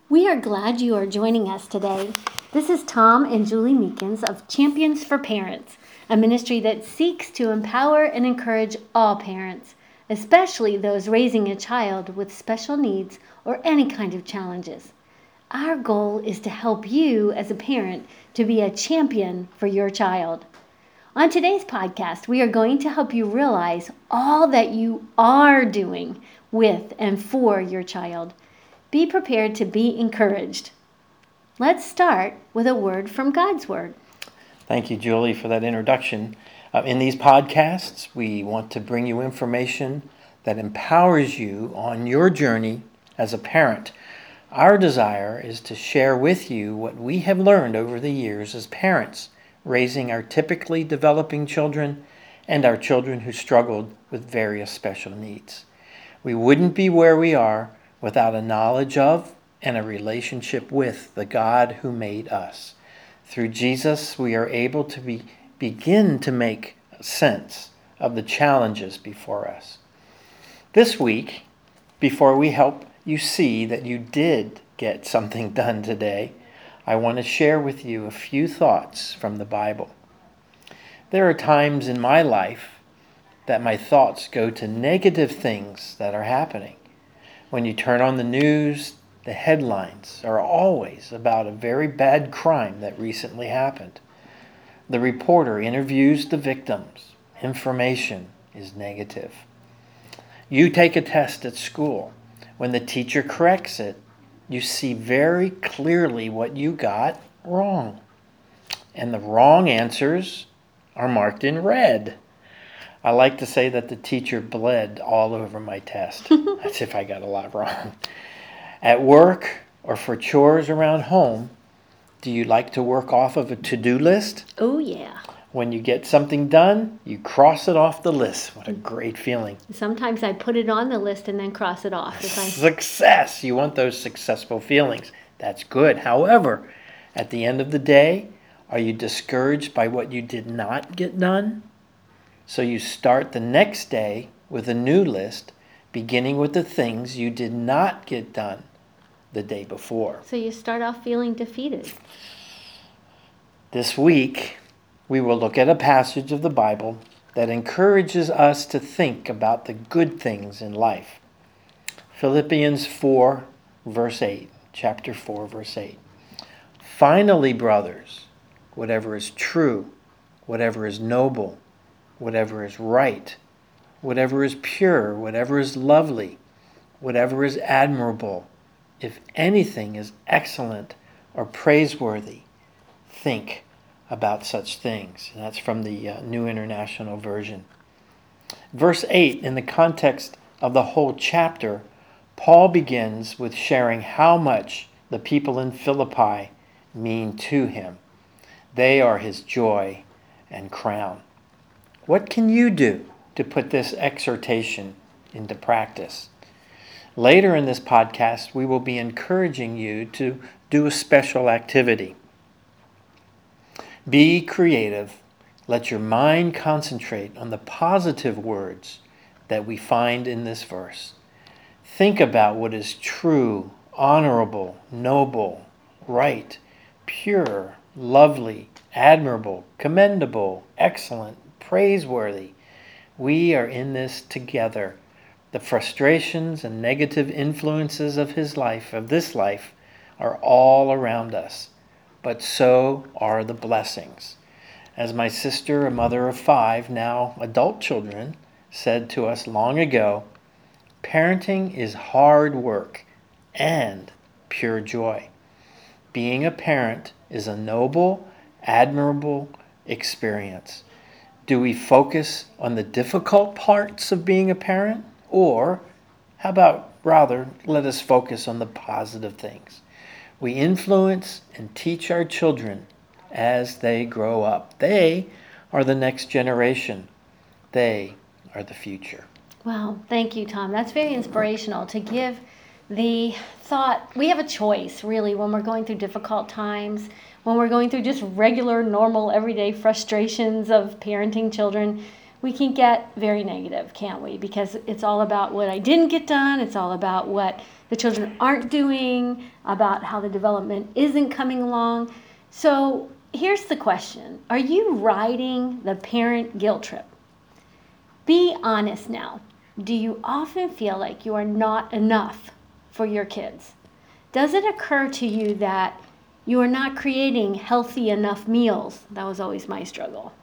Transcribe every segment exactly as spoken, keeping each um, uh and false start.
We are glad you are joining us today. This is Tom and Julie Meekins of Champions for Parents, a ministry that seeks to empower and encourage all parents, especially those raising a child with special needs or any kind of challenges. Our goal is to help you as a parent to be a champion for your child. On today's podcast, we are going to help you realize all that you are doing with and for your child. Be prepared to be encouraged. Let's start with a word from God's Word. Thank you, Julie, for that introduction. Uh, in these podcasts, we want to bring you information that empowers you on your journey as a parent. Our desire is to share with you what we have learned over the years as parents, raising our typically developing children and our children who struggled with various special needs. We wouldn't be where we are without a knowledge of and a relationship with the God who made us. Through Jesus, we are able to be, begin to make sense of the challenges before us. This week, before we help you see that you did get something done today, I want to share with you a few thoughts from the Bible. There are times in my life that my thoughts go to negative things that are happening. When you turn on the news, the headlines are always about a very bad crime that recently happened. The reporter interviews the victims. Information is negative. You take a test at school. When the teacher corrects it, you see very clearly what you got wrong. And the wrong answers are marked in red. I like to say that the teacher bled all over my test. That's if I got a lot wrong. At work or for chores around home, do you like to work off of a to-do list? Oh, yeah. When you get something done, you cross it off the list. What a great feeling. Sometimes I put it on the list and then cross it off. If I... Success! You want those successful feelings. That's good. However, at the end of the day, are you discouraged by what you did not get done? So you start the next day with a new list, beginning with the things you did not get done the day before. So you start off feeling defeated. This week, we will look at a passage of the Bible that encourages us to think about the good things in life. Philippians four, verse eight, chapter four, verse eight. Finally, brothers, whatever is true, whatever is noble, whatever is right, whatever is pure, whatever is lovely, whatever is admirable, if anything is excellent or praiseworthy, think about such things. And that's from the uh, New International Version. Verse eight, in the context of the whole chapter, Paul begins with sharing how much the people in Philippi mean to him. They are his joy and crown. What can you do to put this exhortation into practice? Later in this podcast, we will be encouraging you to do a special activity. Be creative. Let your mind concentrate on the positive words that we find in this verse. Think about what is true, honorable, noble, right, pure, lovely, admirable, commendable, excellent, praiseworthy. We are in this together. The frustrations and negative influences of his life, of this life, are all around us, but so are the blessings. As my sister, a mother of five, now adult children, said to us long ago, parenting is hard work and pure joy. Being a parent is a noble, admirable experience. Do we focus on the difficult parts of being a parent? Or how about rather let us focus on the positive things? We influence and teach our children as they grow up. They are the next generation. They are the future. Wow, thank you, Tom. That's very inspirational to give the thought. We have a choice, really, when we're going through difficult times, when we're going through just regular, normal, everyday frustrations of parenting children. we can get very negative, can't we? Because it's all about what I didn't get done. It's all about what the children aren't doing, about how the development isn't coming along. So here's the question. Are you riding the parent guilt trip? Be honest now. Do you often feel like you are not enough for your kids? Does it occur to you that you are not creating healthy enough meals? That was always my struggle.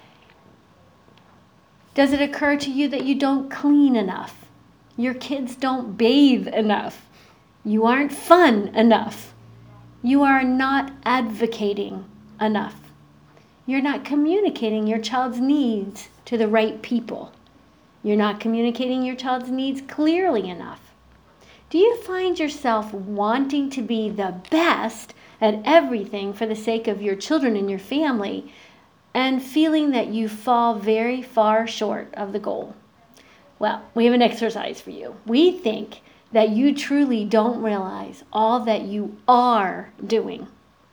Does it occur to you that you don't clean enough? Your kids don't bathe enough? You aren't fun enough? You are not advocating enough? You're not communicating your child's needs to the right people? You're not communicating your child's needs clearly enough? Do you find yourself wanting to be the best at everything for the sake of your children and your family, and feeling that you fall very far short of the goal? Well, we have an exercise for you. We think that you truly don't realize all that you are doing.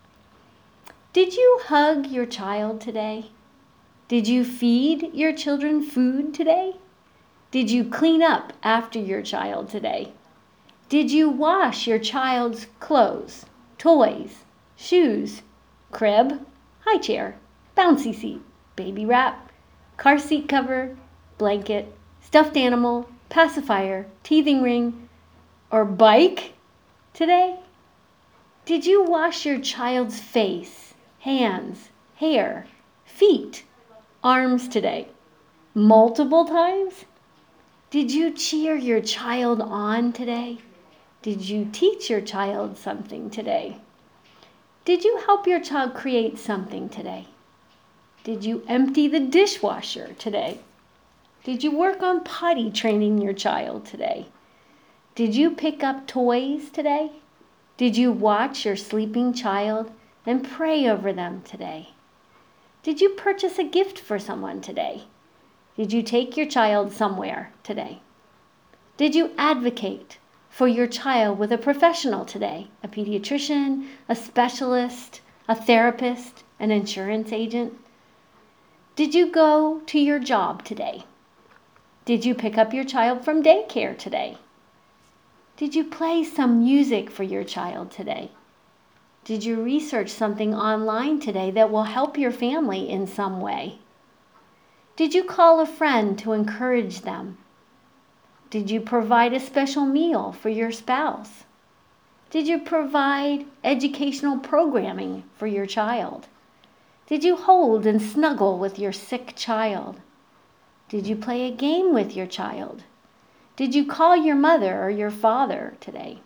Did you hug your child today? Did you feed your children food today? Did you clean up after your child today? Did you wash your child's clothes, toys, shoes, crib, high chair, bouncy seat, baby wrap, car seat cover, blanket, stuffed animal, pacifier, teething ring, or bike today? Did you wash your child's face, hands, hair, feet, arms today? Multiple times? Did you cheer your child on today? Did you teach your child something today? Did you help your child create something today? Did you empty the dishwasher today? Did you work on potty training your child today? Did you pick up toys today? Did you watch your sleeping child and pray over them today? Did you purchase a gift for someone today? Did you take your child somewhere today? Did you advocate for your child with a professional today? A pediatrician, a specialist, a therapist, an insurance agent? Did you go to your job today? Did you pick up your child from daycare today? Did you play some music for your child today? Did you research something online today that will help your family in some way? Did you call a friend to encourage them? Did you provide a special meal for your spouse? Did you provide educational programming for your child? Did you hold and snuggle with your sick child? Did you play a game with your child? Did you call your mother or your father today?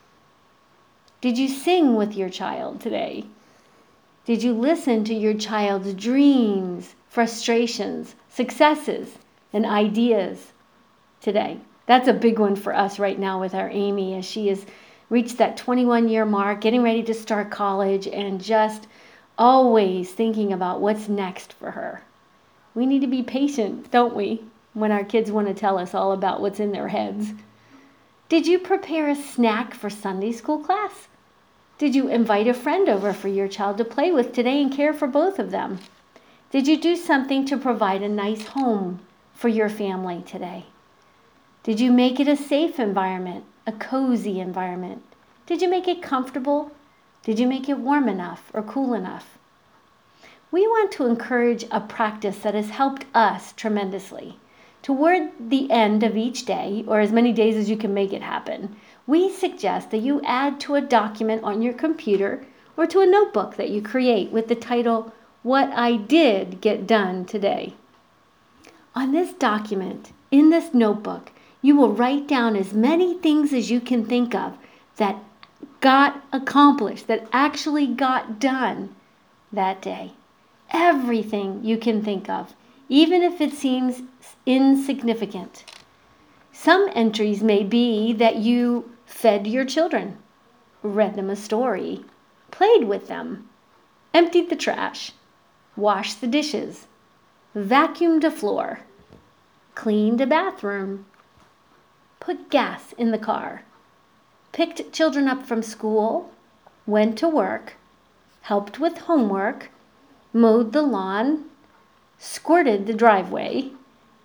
Did you sing with your child today? Did you listen to your child's dreams, frustrations, successes, and ideas today? That's a big one for us right now with our Amy, as she has reached that twenty-one year mark, getting ready to start college, and just always thinking about what's next for her. We need to be patient, don't we, when our kids want to tell us all about what's in their heads. Did you prepare a snack for Sunday school class? Did you invite a friend over for your child to play with today and care for both of them? Did you do something to provide a nice home for your family today? Did you make it a safe environment, a cozy environment? Did you make it comfortable? Did you make it warm enough or cool enough? We want to encourage a practice that has helped us tremendously. Toward the end of each day, or as many days as you can make it happen, we suggest that you add to a document on your computer or to a notebook that you create with the title, "What I Did Get Done Today." On this document, in this notebook, you will write down as many things as you can think of that got accomplished, that actually got done that day. Everything you can think of, even if it seems insignificant. Some entries may be that you fed your children, read them a story, played with them, emptied the trash, washed the dishes, vacuumed a floor, cleaned a bathroom, put gas in the car, picked children up from school, went to work, helped with homework, mowed the lawn, squirted the driveway,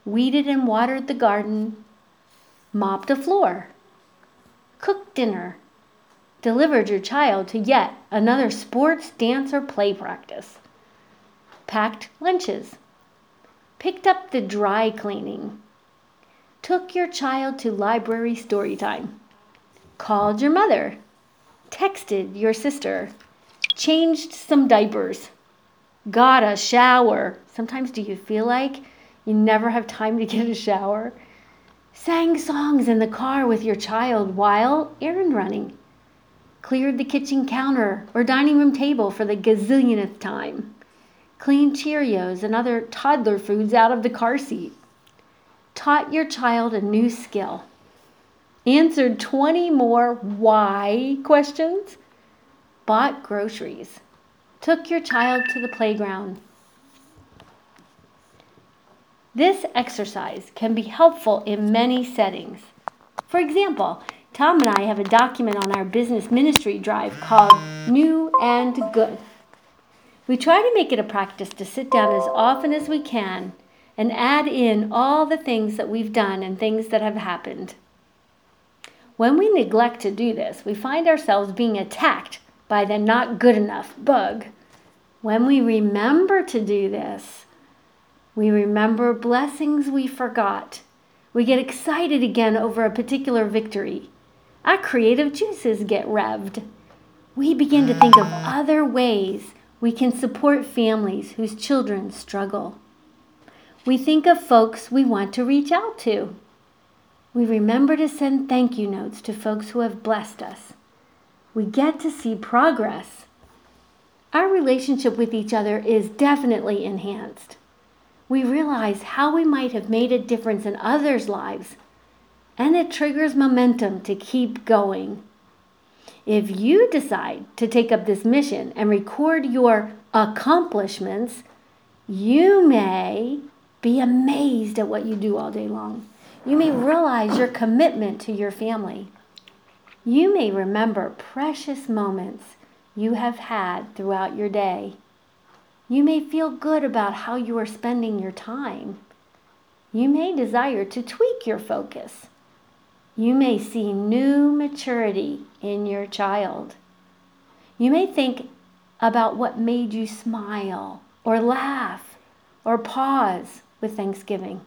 weeded and watered the garden, mopped a floor, cooked dinner, delivered your child to yet another sports, dance, or play practice, packed lunches, picked up the dry cleaning, took your child to library story time, called your mother, texted your sister, changed some diapers, got a shower. Sometimes do you feel like you never have time to get a shower? Sang songs in the car with your child while errand running, cleared the kitchen counter or dining room table for the gazillionth time, cleaned Cheerios and other toddler foods out of the car seat, taught your child a new skill, answered twenty more why questions, bought groceries, took your child to the playground. This exercise can be helpful in many settings. For example, Tom and I have a document on our business ministry drive called New and Good. We try to make it a practice to sit down as often as we can and add in all the things that we've done and things that have happened. When we neglect to do this, we find ourselves being attacked by the not good enough bug. When we remember to do this, we remember blessings we forgot. We get excited again over a particular victory. Our creative juices get revved. We begin to think of other ways we can support families whose children struggle. We think of folks we want to reach out to. We remember to send thank you notes to folks who have blessed us. We get to see progress. Our relationship with each other is definitely enhanced. We realize how we might have made a difference in others' lives, and it triggers momentum to keep going. If you decide to take up this mission and record your accomplishments, you may be amazed at what you do all day long. You may realize your commitment to your family. You may remember precious moments you have had throughout your day. You may feel good about how you are spending your time. You may desire to tweak your focus. You may see new maturity in your child. You may think about what made you smile or laugh or pause with Thanksgiving.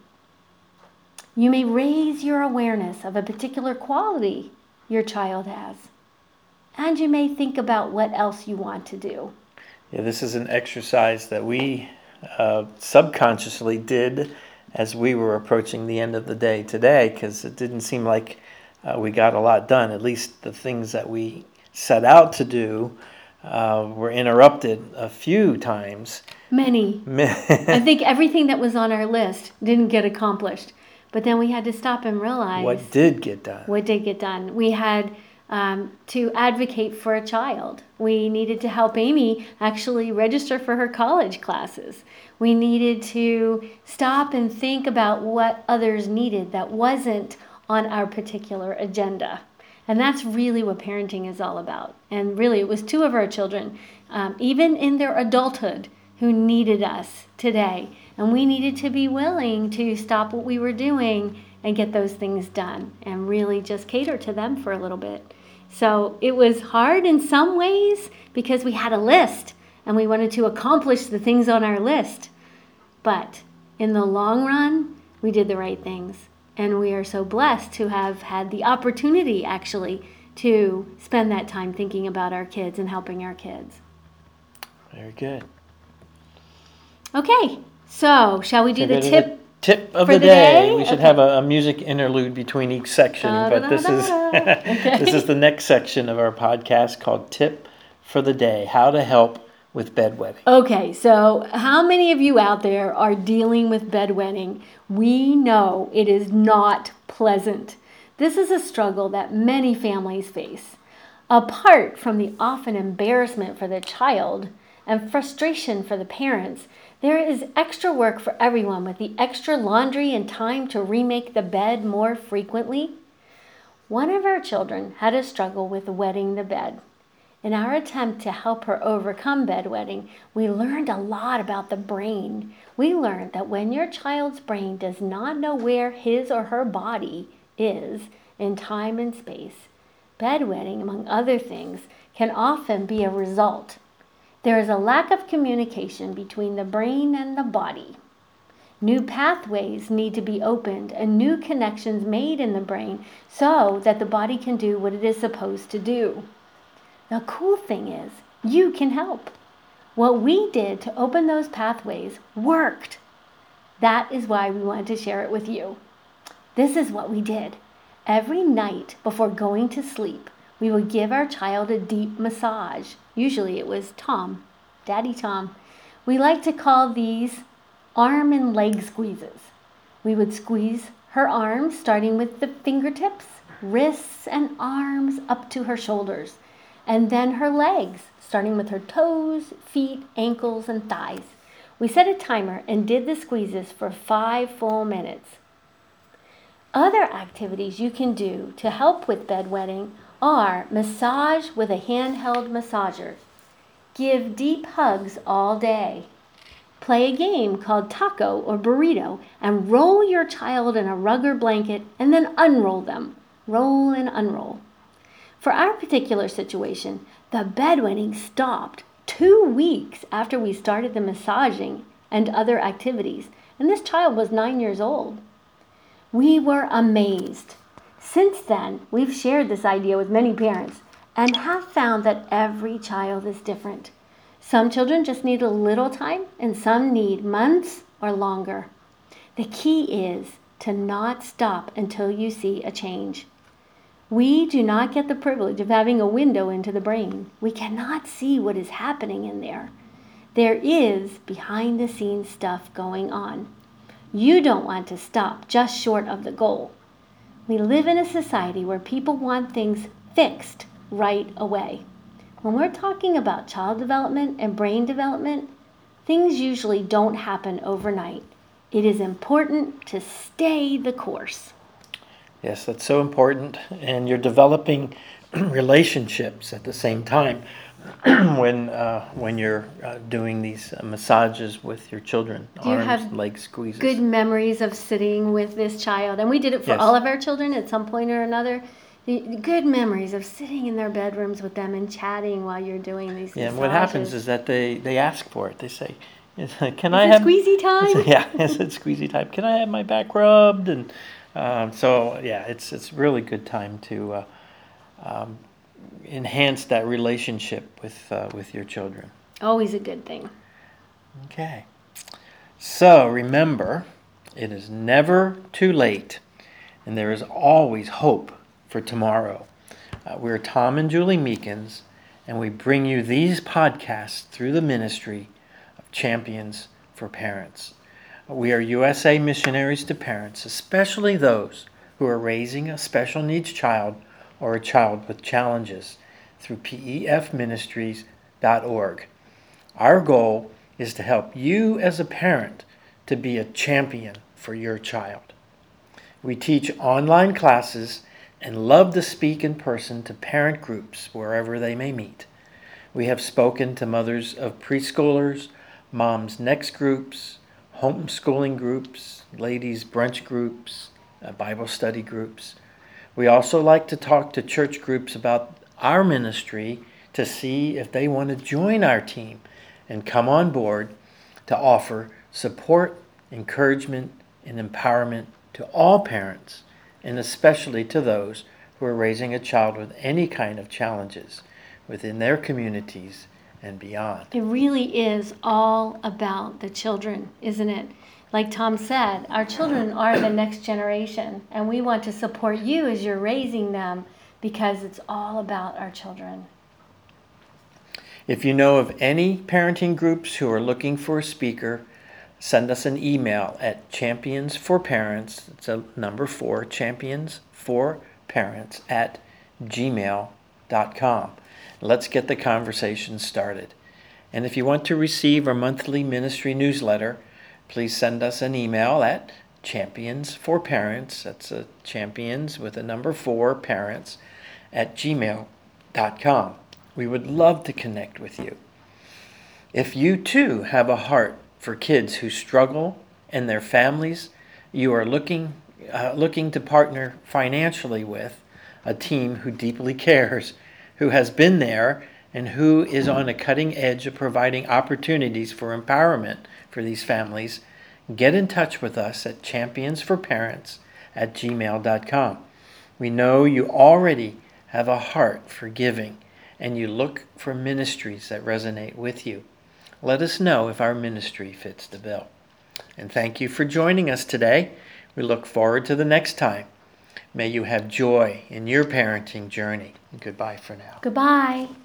You may raise your awareness of a particular quality your child has. And you may think about what else you want to do. Yeah, this is an exercise that we uh, subconsciously did as we were approaching the end of the day today, because it didn't seem like uh, we got a lot done. At least the things that we set out to do uh, were interrupted a few times. Many. I think everything that was on our list didn't get accomplished. But then we had to stop and realize what did get done. What did get done. We had um, to advocate for a child. We needed to help Amy actually register for her college classes. We needed to stop and think about what others needed that wasn't on our particular agenda. And that's really what parenting is all about. And really, it was two of our children, um, even in their adulthood, who needed us today. And we needed to be willing to stop what we were doing and get those things done and really just cater to them for a little bit. So it was hard in some ways because we had a list and we wanted to accomplish the things on our list. But in the long run, we did the right things. And we are so blessed to have had the opportunity actually to spend that time thinking about our kids and helping our kids. Very good. Okay, so shall we do the tip? Tip of for the, the day. day? We should Okay. have a, a music interlude between each section, Da, but da, this da, is da. Okay. this is the next section of our podcast called Tip for the Day: How to Help with Bedwetting. Okay, so how many of you out there are dealing with bedwetting? We know it is not pleasant. This is a struggle that many families face. Apart from the often embarrassment for the child and frustration for the parents, there is extra work for everyone with the extra laundry and time to remake the bed more frequently. One of our children had a struggle with wetting the bed. In our attempt to help her overcome bedwetting, we learned a lot about the brain. We learned that when your child's brain does not know where his or her body is in time and space, bedwetting, among other things, can often be a result. There is a lack of communication between the brain and the body. New pathways need to be opened and new connections made in the brain so that the body can do what it is supposed to do. The cool thing is, you can help. What we did to open those pathways worked. That is why we wanted to share it with you. This is what we did. Every night before going to sleep, we would give our child a deep massage. Usually it was Tom, Daddy Tom. We like to call these arm and leg squeezes. We would squeeze her arms, starting with the fingertips, wrists, and arms up to her shoulders, and then her legs, starting with her toes, feet, ankles, and thighs. We set a timer and did the squeezes for five full minutes. Other activities you can do to help with bedwetting are massage with a handheld massager, give deep hugs all day, play a game called taco or burrito and roll your child in a rug or blanket and then unroll them. Roll and unroll. For our particular situation, the bedwetting stopped two weeks after we started the massaging and other activities, and this child was nine years old. We were amazed. Since then, we've shared this idea with many parents and have found that every child is different. Some children just need a little time and some need months or longer. The key is to not stop until you see a change. We do not get the privilege of having a window into the brain. We cannot see what is happening in there. There is behind the scenes stuff going on. You don't want to stop just short of the goal. We live in a society where people want things fixed right away. When we're talking about child development and brain development, things usually don't happen overnight. It is important to stay the course. Yes, that's so important. And you're developing relationships at the same time when uh, when you're uh, doing these uh, massages with your children, Do you arms, have leg squeezes. Good memories of sitting with this child? And we did it for Yes. all of our children at some point or another. The good memories of sitting in their bedrooms with them and chatting while you're doing these Yeah, massages. and what happens is that they, they ask for it. They say, "Is- "Can Is I it have squeezy time?" Yeah, is it squeezy time? Can I have my back rubbed?" And um, so, yeah, it's it's really good time to uh, um, enhance that relationship with uh, with your children. Always a good thing. Okay. So remember, it is never too late, and there is always hope for tomorrow. Uh, we're Tom and Julie Meekins, and we bring you these podcasts through the ministry of Champions for Parents. We are U S A missionaries to parents, especially those who are raising a special needs child or a child with challenges, through P E F ministries dot org. Our goal is to help you as a parent to be a champion for your child. We teach online classes and love to speak in person to parent groups wherever they may meet. We have spoken to mothers of preschoolers, moms next groups, homeschooling groups, ladies brunch groups, uh, Bible study groups. We also like to talk to church groups about our ministry to see if they want to join our team and come on board to offer support, encouragement, and empowerment to all parents, and especially to those who are raising a child with any kind of challenges within their communities and beyond. It really is all about the children, isn't it? Like Tom said, our children are the next generation, and we want to support you as you're raising them because it's all about our children. If you know of any parenting groups who are looking for a speaker, send us an email at Champions for Parents. It's a number four, Champions for Parents at gmail dot com. Let's get the conversation started. And if you want to receive our monthly ministry newsletter, please send us an email at Champions for Parents. That's a Champions with a number four, Parents at gmail dot com. We would love to connect with you. If you too have a heart for kids who struggle and their families, you are looking uh, looking to partner financially with a team who deeply cares, who has been there, and who is on a cutting edge of providing opportunities for empowerment for these families, get in touch with us at champions for parents at gmail dot com. We know you already have a heart for giving, and you look for ministries that resonate with you. Let us know if our ministry fits the bill. And thank you for joining us today. We look forward to the next time. May you have joy in your parenting journey. Goodbye for now. Goodbye.